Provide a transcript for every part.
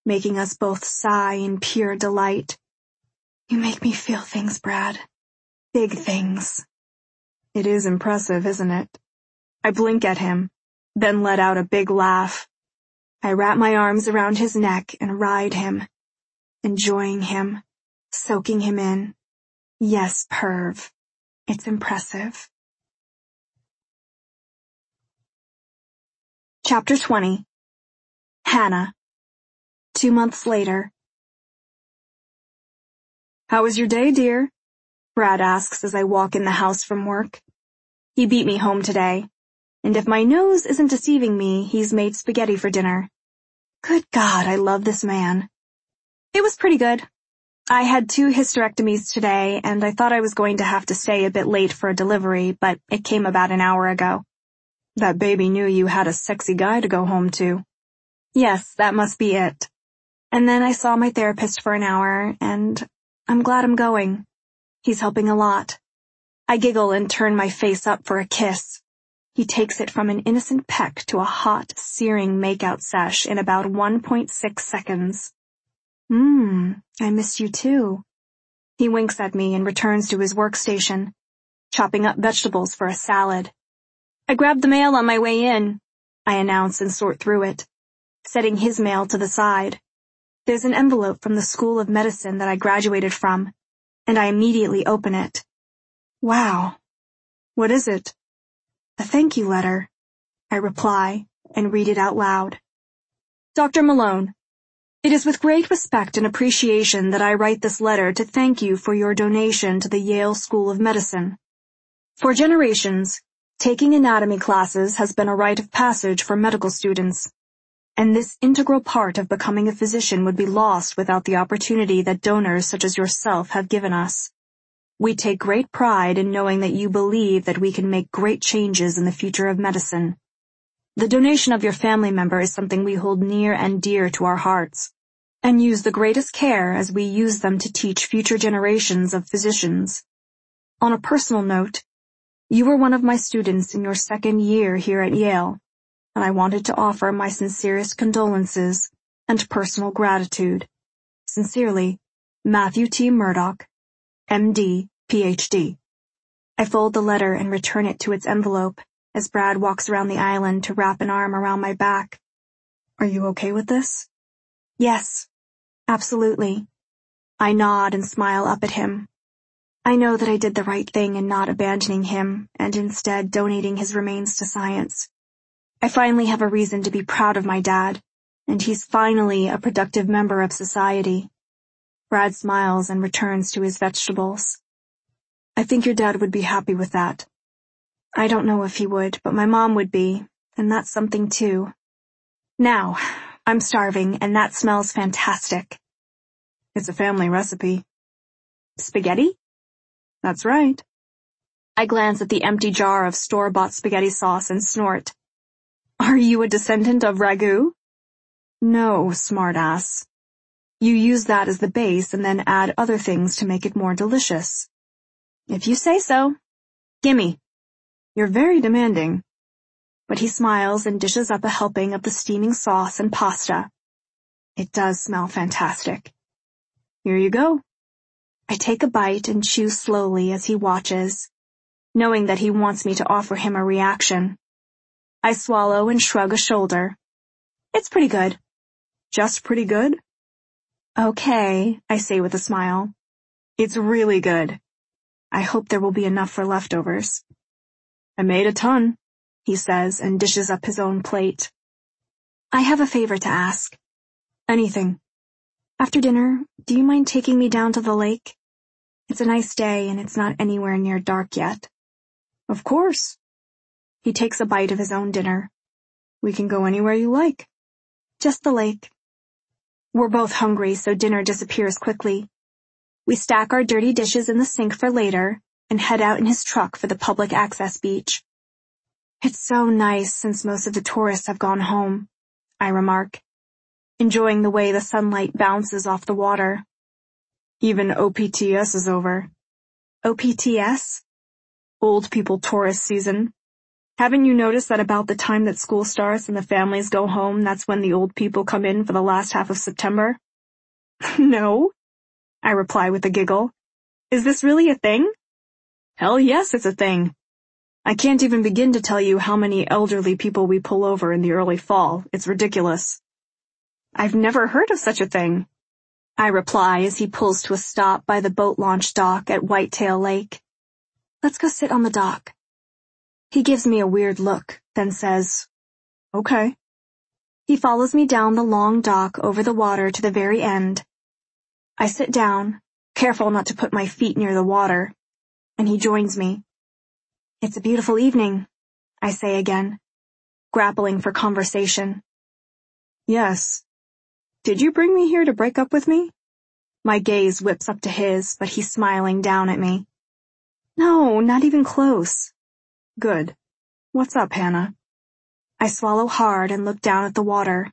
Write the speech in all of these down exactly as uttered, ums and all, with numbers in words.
making us both sigh in pure delight. You make me feel things, Brad. Big things. It is impressive, isn't it? I blink at him, then let out a big laugh. I wrap my arms around his neck and ride him, enjoying him, soaking him in. Yes, Perv. It's impressive. Chapter twenty. Hannah. Two months later. How was your day, dear? Brad asks as I walk in the house from work. He beat me home today, and if my nose isn't deceiving me, he's made spaghetti for dinner. Good God, I love this man. It was pretty good. I had two hysterectomies today, and I thought I was going to have to stay a bit late for a delivery, but it came about an hour ago. That baby knew you had a sexy guy to go home to. Yes, that must be it. And then I saw my therapist for an hour, and I'm glad I'm going. He's helping a lot. I giggle and turn my face up for a kiss. He takes it from an innocent peck to a hot, searing makeout sesh in about one point six seconds. Mmm, I missed you too. He winks at me and returns to his workstation, chopping up vegetables for a salad. I grabbed the mail on my way in, I announce and sort through it, setting his mail to the side. There's an envelope from the School of Medicine that I graduated from, and I immediately open it. Wow. What is it? A thank you letter, I reply and read it out loud. Doctor Malone, it is with great respect and appreciation that I write this letter to thank you for your donation to the Yale School of Medicine. For generations, taking anatomy classes has been a rite of passage for medical students, and this integral part of becoming a physician would be lost without the opportunity that donors such as yourself have given us. We take great pride in knowing that you believe that we can make great changes in the future of medicine. The donation of your family member is something we hold near and dear to our hearts, and use the greatest care as we use them to teach future generations of physicians. On a personal note, you were one of my students in your second year here at Yale, and I wanted to offer my sincerest condolences and personal gratitude. Sincerely, Matthew T. Murdoch, M D, P H D. I fold the letter and return it to its envelope as Brad walks around the island to wrap an arm around my back. Are you okay with this? Yes, absolutely. I nod and smile up at him. I know that I did the right thing in not abandoning him and instead donating his remains to science. I finally have a reason to be proud of my dad, and he's finally a productive member of society. Brad smiles and returns to his vegetables. I think your dad would be happy with that. I don't know if he would, but my mom would be, and that's something too. Now, I'm starving, and that smells fantastic. It's a family recipe. Spaghetti? That's right. I glance at the empty jar of store-bought spaghetti sauce and snort. Are you a descendant of ragu? No, smartass. You use that as the base and then add other things to make it more delicious. If you say so. Gimme. You're very demanding. But he smiles and dishes up a helping of the steaming sauce and pasta. It does smell fantastic. Here you go. I take a bite and chew slowly as he watches, knowing that he wants me to offer him a reaction. I swallow and shrug a shoulder. It's pretty good. Just pretty good? Okay, I say with a smile. It's really good. I hope there will be enough for leftovers. I made a ton, he says and dishes up his own plate. I have a favor to ask. Anything. After dinner, do you mind taking me down to the lake? It's a nice day and it's not anywhere near dark yet. Of course. He takes a bite of his own dinner. We can go anywhere you like. Just the lake. We're both hungry, so dinner disappears quickly. We stack our dirty dishes in the sink for later and head out in his truck for the public access beach. It's so nice since most of the tourists have gone home, I remark, enjoying the way the sunlight bounces off the water. Even O P T S is over. O P T S? Old people tourist season. Haven't you noticed that about the time that school starts and the families go home, that's when the old people come in for the last half of September? No, I reply with a giggle. Is this really a thing? Hell yes, it's a thing. I can't even begin to tell you how many elderly people we pull over in the early fall. It's ridiculous. I've never heard of such a thing, I reply as he pulls to a stop by the boat launch dock at Whitetail Lake. Let's go sit on the dock. He gives me a weird look, then says, okay. He follows me down the long dock over the water to the very end. I sit down, careful not to put my feet near the water, and he joins me. It's a beautiful evening, I say again, grappling for conversation. Yes. Did you bring me here to break up with me? My gaze whips up to his, but he's smiling down at me. No, not even close. Good. What's up, Hannah? I swallow hard and look down at the water.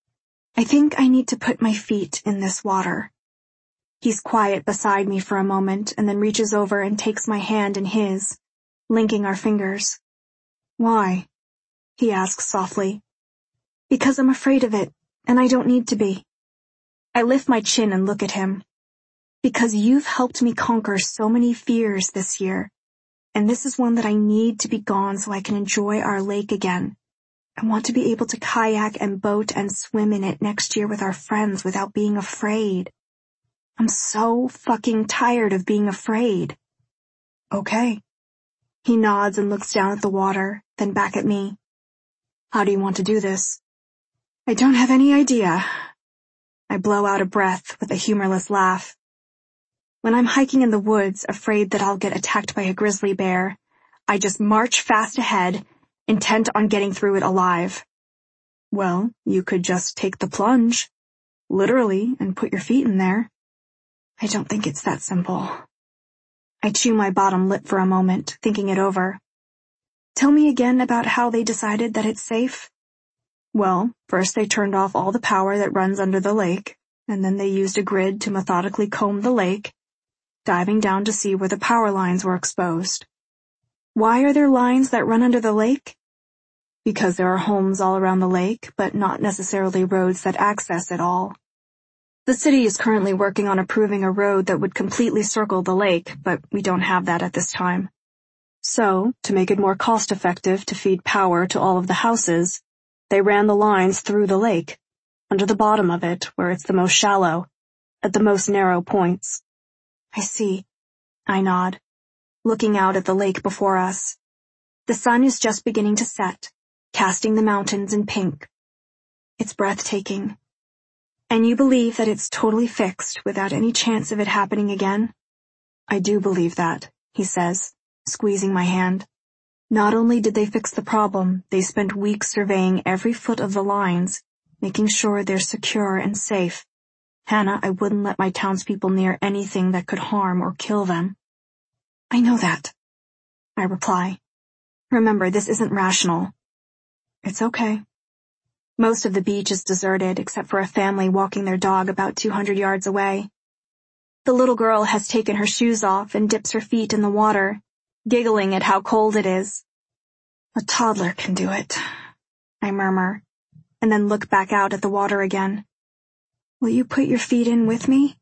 I think I need to put my feet in this water. He's quiet beside me for a moment and then reaches over and takes my hand in his, linking our fingers. Why? He asks softly. Because I'm afraid of it, and I don't need to be. I lift my chin and look at him. Because you've helped me conquer so many fears this year, and this is one that I need to be gone so I can enjoy our lake again. I want to be able to kayak and boat and swim in it next year with our friends without being afraid. I'm so fucking tired of being afraid. Okay. He nods and looks down at the water, then back at me. How do you want to do this? I don't have any idea. I blow out a breath with a humorless laugh. When I'm hiking in the woods, afraid that I'll get attacked by a grizzly bear, I just march fast ahead, intent on getting through it alive. Well, you could just take the plunge, literally, and put your feet in there. I don't think it's that simple. I chew my bottom lip for a moment, thinking it over. Tell me again about how they decided that it's safe. Well, first they turned off all the power that runs under the lake, and then they used a grid to methodically comb the lake, diving down to see where the power lines were exposed. Why are there lines that run under the lake? Because there are homes all around the lake, but not necessarily roads that access it all. The city is currently working on approving a road that would completely circle the lake, but we don't have that at this time. So, to make it more cost-effective to feed power to all of the houses, they ran the lines through the lake, under the bottom of it, where it's the most shallow, at the most narrow points. I see. I nod, looking out at the lake before us. The sun is just beginning to set, casting the mountains in pink. It's breathtaking. And you believe that it's totally fixed without any chance of it happening again? I do believe that, he says, squeezing my hand. Not only did they fix the problem, they spent weeks surveying every foot of the lines, making sure they're secure and safe. Hannah, I wouldn't let my townspeople near anything that could harm or kill them. I know that, I reply. Remember, this isn't rational. It's okay. Most of the beach is deserted except for a family walking their dog about two hundred yards away. The little girl has taken her shoes off and dips her feet in the water, giggling at how cold it is. A toddler can do it, I murmur, and then look back out at the water again. Will you put your feet in with me?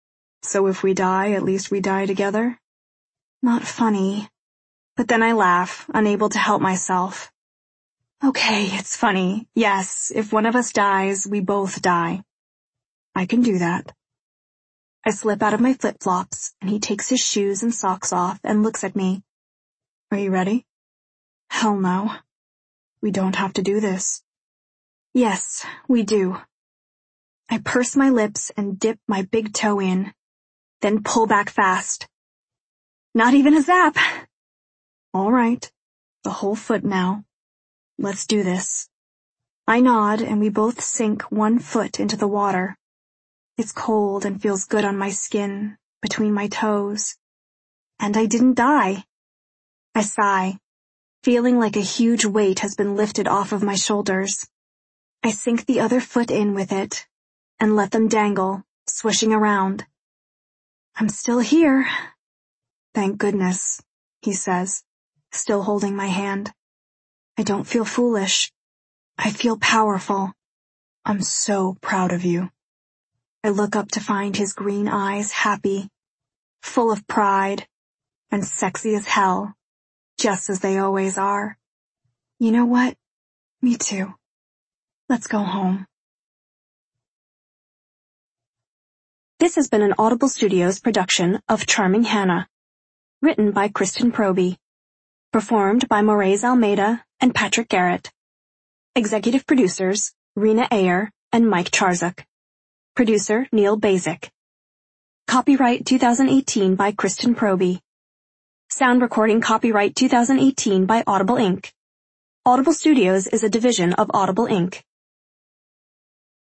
So if we die, at least we die together? Not funny. But then I laugh, unable to help myself. Okay, it's funny. Yes, if one of us dies, we both die. I can do that. I slip out of my flip-flops, and he takes his shoes and socks off and looks at me. Are you ready? Hell no. We don't have to do this. Yes, we do. I purse my lips and dip my big toe in, then pull back fast. Not even a zap. All right, the whole foot now. Let's do this. I nod and we both sink one foot into the water. It's cold and feels good on my skin, between my toes. And I didn't die. I sigh, feeling like a huge weight has been lifted off of my shoulders. I sink the other foot in with it and let them dangle, swishing around. I'm still here. Thank goodness, he says, still holding my hand. I don't feel foolish. I feel powerful. I'm so proud of you. I look up to find his green eyes happy, full of pride, and sexy as hell, just as they always are. You know what? Me too. Let's go home. This has been an Audible Studios production of Charming Hannah, written by Kristen Proby, performed by Moraes Almeida and Patrick Garrett. Executive producers, Rena Ayer and Mike Charzuk. Producer, Neil Basic. Copyright twenty eighteen by Kristen Proby. Sound recording copyright twenty eighteen by Audible Incorporated. Audible Studios is a division of Audible Incorporated.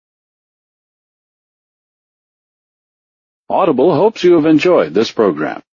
Audible hopes you have enjoyed this program.